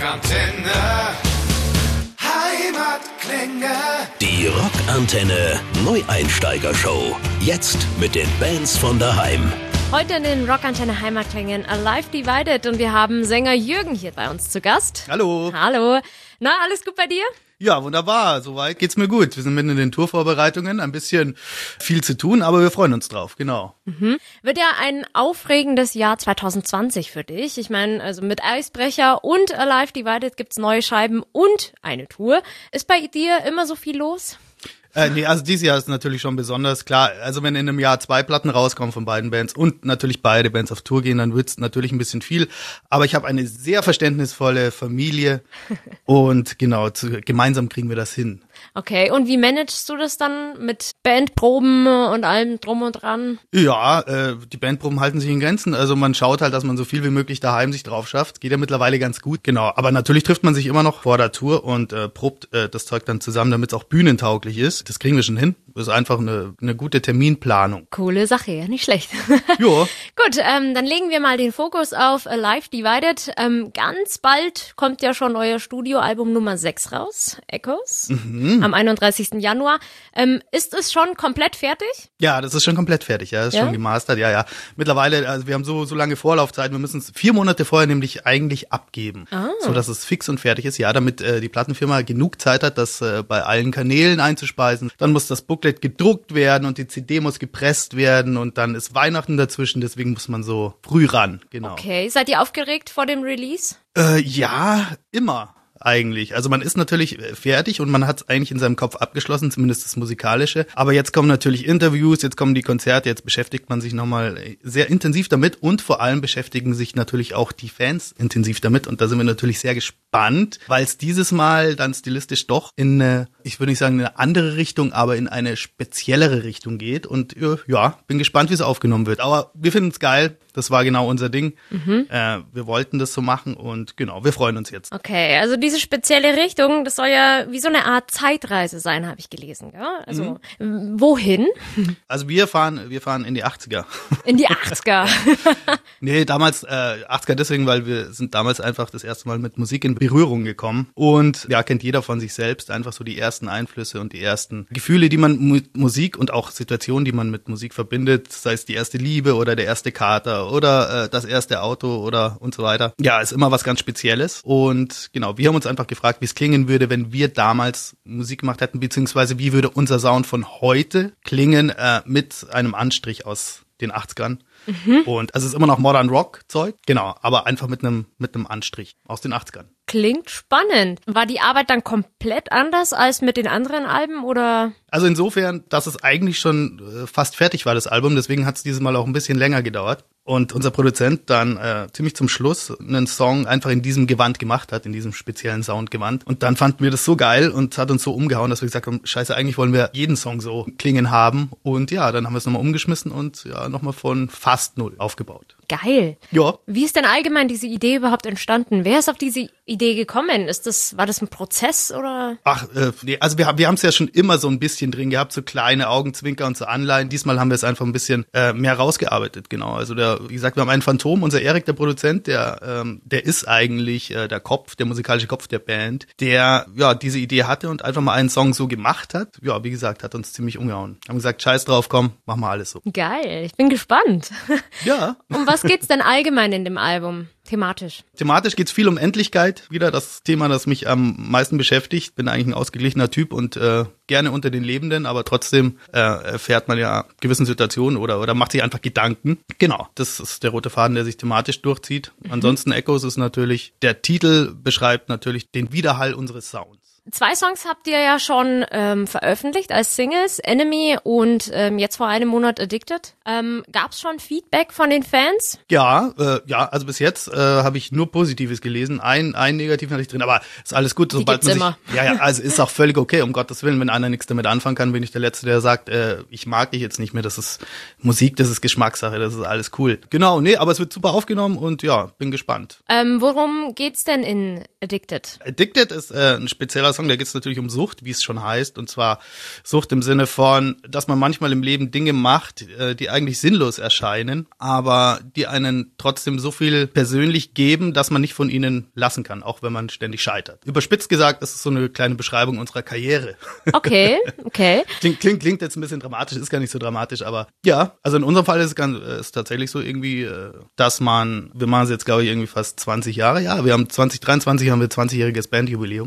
Rockantenne. Heimatklänge. Die Rockantenne Neueinsteiger-Show. Jetzt mit den Bands von daheim. Heute in den Rockantenne Heimatklängen Alive Divided und wir haben Sänger Jürgen hier bei uns zu Gast. Hallo. Hallo. Na, alles gut bei dir? Ja, wunderbar. Soweit geht's mir gut. Wir sind mitten in den Tourvorbereitungen. Ein bisschen viel zu tun, aber wir freuen uns drauf. Genau. Wird ja ein aufregendes Jahr 2020 für dich. Ich meine, also mit Eisbrecher und Alive Divided gibt's neue Scheiben und eine Tour. Ist bei dir immer so viel los? Nee, also dieses Jahr ist natürlich schon besonders klar. Also wenn in einem Jahr 2 Platten rauskommen von beiden Bands und natürlich beide Bands auf Tour gehen, dann wird's natürlich ein bisschen viel. Aber ich habe eine sehr verständnisvolle Familie und genau, gemeinsam kriegen wir das hin. Okay, und wie managst du das dann mit Bandproben und allem drum und dran? Ja, die Bandproben halten sich in Grenzen. Also man schaut halt, dass man so viel wie möglich daheim sich drauf schafft. Geht ja mittlerweile ganz gut, genau. Aber natürlich trifft man sich immer noch vor der Tour und probt das Zeug dann zusammen, damit es auch bühnentauglich ist. Das kriegen wir schon hin. Das ist einfach eine gute Terminplanung. Coole Sache, ja, nicht schlecht. Jo. Gut, dann legen wir mal den Fokus auf Alive Divided. Ganz bald kommt ja schon euer Studioalbum Nummer 6 raus, Echoes, am 31. Januar. Ist es schon komplett fertig? Ja, das ist schon komplett fertig, ja, das ist schon gemastert, ja. Mittlerweile, also wir haben so lange Vorlaufzeit, wir müssen es 4 Monate vorher nämlich eigentlich abgeben, so dass es fix und fertig ist, ja, damit die Plattenfirma genug Zeit hat, das bei allen Kanälen einzuspeisen. Dann muss das Booklet gedruckt werden und die CD muss gepresst werden und dann ist Weihnachten dazwischen, deswegen muss man so früh ran, genau. Okay, seid ihr aufgeregt vor dem Release? Ja, immer. Eigentlich. Also man ist natürlich fertig und man hat es eigentlich in seinem Kopf abgeschlossen, zumindest das Musikalische. Aber jetzt kommen natürlich Interviews, jetzt kommen die Konzerte, jetzt beschäftigt man sich nochmal sehr intensiv damit und vor allem beschäftigen sich natürlich auch die Fans intensiv damit und da sind wir natürlich sehr gespannt, weil es dieses Mal dann stilistisch doch in eine, ich würde nicht sagen eine andere Richtung, aber in eine speziellere Richtung geht und ja, bin gespannt, wie es aufgenommen wird. Aber wir finden es geil, das war genau unser Ding. Wir wollten das so machen und genau, wir freuen uns jetzt. Okay, also diese spezielle Richtung, das soll ja wie so eine Art Zeitreise sein, habe ich gelesen. Ja? Also wohin? Also wir fahren in die 80er. In die 80er. Nee, damals 80er deswegen, weil wir sind damals einfach das erste Mal mit Musik in Berührung gekommen und ja, kennt jeder von sich selbst einfach so die ersten Einflüsse und die ersten Gefühle, die man mit Musik und auch Situationen, die man mit Musik verbindet, sei es die erste Liebe oder der erste Kater oder das erste Auto oder und so weiter. Ja, ist immer was ganz Spezielles und genau, wir haben uns einfach gefragt, wie es klingen würde, wenn wir damals Musik gemacht hätten, beziehungsweise wie würde unser Sound von heute klingen mit einem Anstrich aus den 80ern. Und also es ist immer noch Modern Rock Zeug, genau, aber einfach mit einem Anstrich aus den 80ern. Klingt spannend. War die Arbeit dann komplett anders als mit den anderen Alben oder? Also insofern, dass es eigentlich schon fast fertig war, das Album, deswegen hat es dieses Mal auch ein bisschen länger gedauert. Und unser Produzent dann ziemlich zum Schluss einen Song einfach in diesem Gewand gemacht hat, in diesem speziellen Soundgewand. Und dann fanden wir das so geil und hat uns so umgehauen, dass wir gesagt haben, scheiße, eigentlich wollen wir jeden Song so klingen haben. Und ja, dann haben wir es nochmal umgeschmissen und ja, nochmal von fast 0 aufgebaut. Geil. Ja. Wie ist denn allgemein diese Idee überhaupt entstanden? Wer ist auf diese Idee gekommen? War das ein Prozess oder? Ach, nee, also wir haben es ja schon immer so ein bisschen drin gehabt, so kleine Augenzwinker und so Anleihen. Diesmal haben wir es einfach ein bisschen mehr rausgearbeitet, genau. Also wie gesagt, wir haben einen Phantom, unser Erik, der Produzent, der ist eigentlich der musikalische Kopf der Band, der ja diese Idee hatte und einfach mal einen Song so gemacht hat. Ja, wie gesagt, hat uns ziemlich umgehauen. Haben gesagt, scheiß drauf, komm, mach mal alles so. Geil, ich bin gespannt. Ja. Um was geht's denn allgemein in dem Album? Thematisch? Thematisch geht's viel um Endlichkeit. Wieder das Thema, das mich am meisten beschäftigt. Bin eigentlich ein ausgeglichener Typ und gerne unter den Lebenden, aber trotzdem erfährt man ja gewissen Situationen oder macht sich einfach Gedanken. Genau, das ist der rote Faden, der sich thematisch durchzieht. Ansonsten Echoes ist natürlich, der Titel beschreibt natürlich den Widerhall unseres Sounds. 2 Songs habt ihr ja schon veröffentlicht als Singles, Enemy und jetzt vor einem Monat Addicted. Gab's schon Feedback von den Fans? Ja, also bis jetzt habe ich nur Positives gelesen. Ein Negativ hatte ich drin, aber ist alles gut. Sobald man immer. Ja, also ist auch völlig okay, um Gottes Willen. Wenn einer nichts damit anfangen kann, bin ich der Letzte, der sagt, ich mag dich jetzt nicht mehr. Das ist Musik, das ist Geschmackssache, das ist alles cool. Genau, nee, aber es wird super aufgenommen und ja, bin gespannt. Worum geht's denn in Addicted? Addicted ist ein spezieller wunderbarer Song, da geht es natürlich um Sucht, wie es schon heißt. Und zwar Sucht im Sinne von, dass man manchmal im Leben Dinge macht, die eigentlich sinnlos erscheinen, aber die einen trotzdem so viel persönlich geben, dass man nicht von ihnen lassen kann, auch wenn man ständig scheitert. Überspitzt gesagt, das ist so eine kleine Beschreibung unserer Karriere. Okay. Klingt jetzt ein bisschen dramatisch, ist gar nicht so dramatisch, aber ja, also in unserem Fall ist es tatsächlich so irgendwie, dass wir machen es jetzt glaube ich irgendwie fast 20 Jahre, ja, wir haben 2023 haben wir 20-jähriges Bandjubiläum.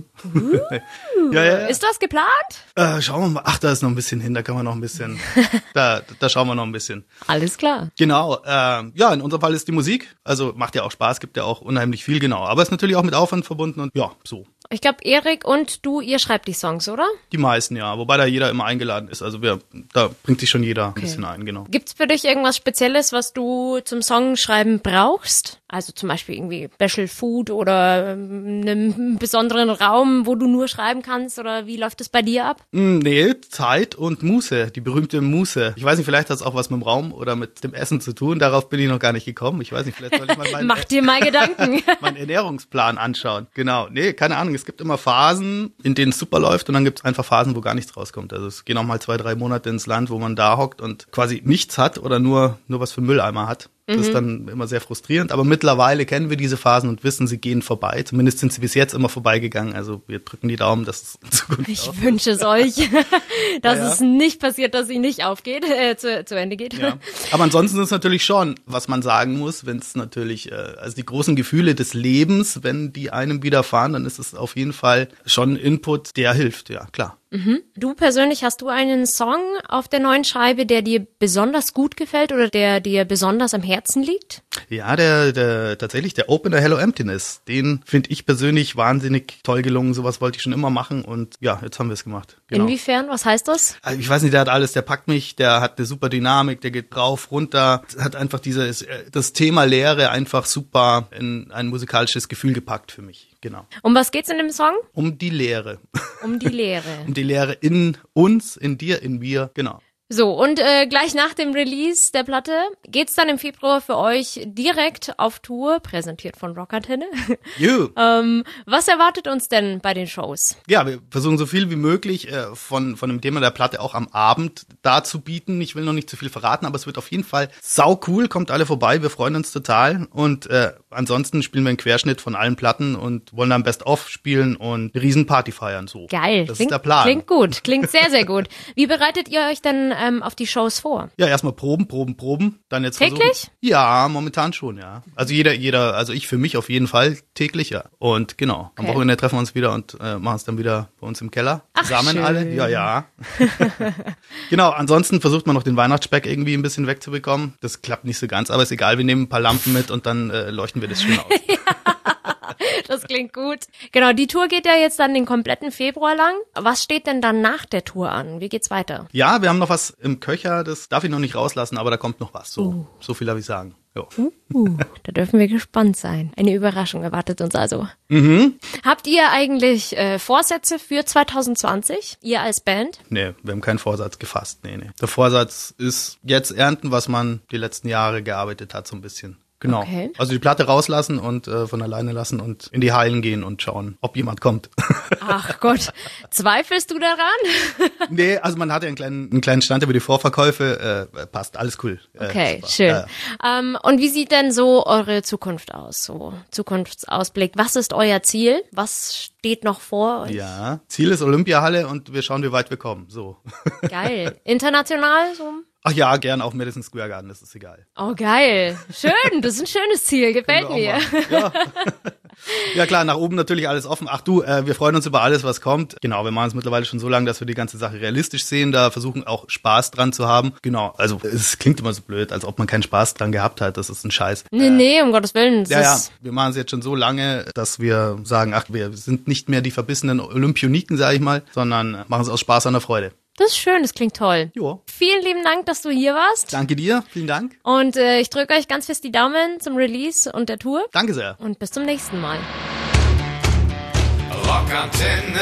Ja. Ist das geplant? Schauen wir mal, da ist noch ein bisschen hin, da kann man noch ein bisschen, da schauen wir noch ein bisschen. Alles klar. Genau, ja, in unserem Fall ist die Musik, also macht ja auch Spaß, gibt ja auch unheimlich viel, genau, aber ist natürlich auch mit Aufwand verbunden und ja, so. Ich glaube, Erik und du, ihr schreibt die Songs, oder? Die meisten, ja. Wobei da jeder immer eingeladen ist. Also da bringt sich schon jeder ein bisschen ein, genau. Gibt's für dich irgendwas Spezielles, was du zum Songschreiben brauchst? Also zum Beispiel irgendwie Special Food oder einen besonderen Raum, wo du nur schreiben kannst? Oder wie läuft das bei dir ab? Nee, Zeit und Muße, die berühmte Muße. Ich weiß nicht, vielleicht hat es auch was mit dem Raum oder mit dem Essen zu tun. Darauf bin ich noch gar nicht gekommen. Ich weiß nicht, vielleicht soll ich mal Mach dir mal Gedanken. meinen Ernährungsplan anschauen. Genau. Nee, keine Ahnung. Es gibt immer Phasen, in denen es super läuft und dann gibt es einfach Phasen, wo gar nichts rauskommt. Also es gehen auch mal 2-3 Monate ins Land, wo man da hockt und quasi nichts hat oder nur was für Mülleimer hat. Das ist dann immer sehr frustrierend, aber mittlerweile kennen wir diese Phasen und wissen, sie gehen vorbei. Zumindest sind sie bis jetzt immer vorbeigegangen. Also wir drücken die Daumen, dass es in Zukunft Ich wünsche es euch, dass es nicht passiert, dass sie nicht aufgeht, zu Ende geht. Ja. Aber ansonsten ist es natürlich schon, was man sagen muss, wenn es natürlich, also die großen Gefühle des Lebens, wenn die einem widerfahren, dann ist es auf jeden Fall schon ein Input, der hilft, ja, klar. Du persönlich, hast du einen Song auf der neuen Scheibe, der dir besonders gut gefällt oder der dir besonders am Herzen liegt? Ja, tatsächlich der Opener Hello Emptiness, den finde ich persönlich wahnsinnig toll gelungen. Sowas wollte ich schon immer machen und ja, jetzt haben wir es gemacht. Genau. Inwiefern? Was heißt das? Also ich weiß nicht, der hat alles, der packt mich, der hat eine super Dynamik, der geht rauf, runter, hat einfach das Thema Leere einfach super in ein musikalisches Gefühl gepackt für mich. Genau. Um was geht's in dem Song? Um die Leere. Um die Leere. Um die Leere in uns, in dir, in mir, genau. So, und gleich nach dem Release der Platte geht's dann im Februar für euch direkt auf Tour, präsentiert von Rockantenne. Was erwartet uns denn bei den Shows? Ja, wir versuchen so viel wie möglich von dem Thema der Platte auch am Abend darzubieten. Ich will noch nicht zu viel verraten, aber es wird auf jeden Fall sau cool. Kommt alle vorbei, wir freuen uns total. Und ansonsten spielen wir einen Querschnitt von allen Platten und wollen dann Best-of spielen und eine riesen Party feiern. So. Geil. Das ist der Plan. Klingt gut, klingt sehr, sehr gut. Wie bereitet ihr euch denn auf die Shows vor? Ja, erstmal Proben. Dann jetzt täglich? Versuchen. Ja, momentan schon, ja. Also also ich für mich auf jeden Fall täglich, ja. Und genau, am Wochenende treffen wir uns wieder und machen es dann wieder bei uns im Keller. Zusammen schön. alle. Ja. Genau, ansonsten versucht man noch den Weihnachtsspeck irgendwie ein bisschen wegzubekommen. Das klappt nicht so ganz, aber ist egal, wir nehmen ein paar Lampen mit und dann leuchten wir das schön aus. Das klingt gut. Genau, die Tour geht ja jetzt dann den kompletten Februar lang. Was steht denn dann nach der Tour an? Wie geht's weiter? Ja, wir haben noch was im Köcher, das darf ich noch nicht rauslassen, aber da kommt noch was. So viel darf ich sagen. Da dürfen wir gespannt sein. Eine Überraschung erwartet uns also. Habt ihr eigentlich Vorsätze für 2020? Ihr als Band? Nee, wir haben keinen Vorsatz gefasst. Nee. Der Vorsatz ist jetzt ernten, was man die letzten Jahre gearbeitet hat, so ein bisschen. Genau. Okay. Also die Platte rauslassen und von alleine lassen und in die Hallen gehen und schauen, ob jemand kommt. Ach Gott, zweifelst du daran? Nee, also man hat ja einen kleinen Stand über die Vorverkäufe. Passt, alles cool. Okay, schön. Und wie sieht denn so eure Zukunft aus? So Zukunftsausblick. Was ist euer Ziel? Was steht noch vor euch? Ja, Ziel ist Olympiahalle und wir schauen, wie weit wir kommen. So. Geil. International so? Ach ja, gern auch Madison Square Garden, das ist egal. Oh, geil. Schön, das ist ein schönes Ziel, gefällt mir. Ja. Ja klar, nach oben natürlich alles offen. Ach du, wir freuen uns über alles, was kommt. Genau, wir machen es mittlerweile schon so lange, dass wir die ganze Sache realistisch sehen, da versuchen auch Spaß dran zu haben. Genau, also es klingt immer so blöd, als ob man keinen Spaß dran gehabt hat, das ist ein Scheiß. Nee, um Gottes Willen. Ja, wir machen es jetzt schon so lange, dass wir sagen, ach, wir sind nicht mehr die verbissenen Olympioniken, sag ich mal, sondern machen es aus Spaß an der Freude. Das ist schön, das klingt toll. Jo. Vielen lieben Dank, dass du hier warst. Danke dir, vielen Dank. Und ich drücke euch ganz fest die Daumen zum Release und der Tour. Danke sehr. Und bis zum nächsten Mal. Rockantenne,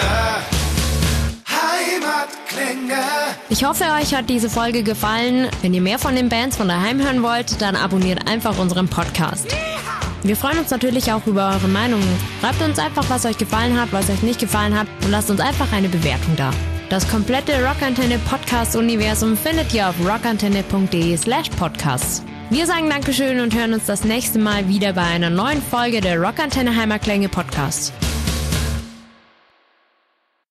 Heimatklänge. Ich hoffe, euch hat diese Folge gefallen. Wenn ihr mehr von den Bands von daheim hören wollt, dann abonniert einfach unseren Podcast. Wir freuen uns natürlich auch über eure Meinungen. Schreibt uns einfach, was euch gefallen hat, was euch nicht gefallen hat und lasst uns einfach eine Bewertung da. Das komplette Rockantenne Podcast-Universum findet ihr auf rockantenne.de/podcasts. Wir sagen Dankeschön und hören uns das nächste Mal wieder bei einer neuen Folge der Rockantenne Heimatklänge Podcast.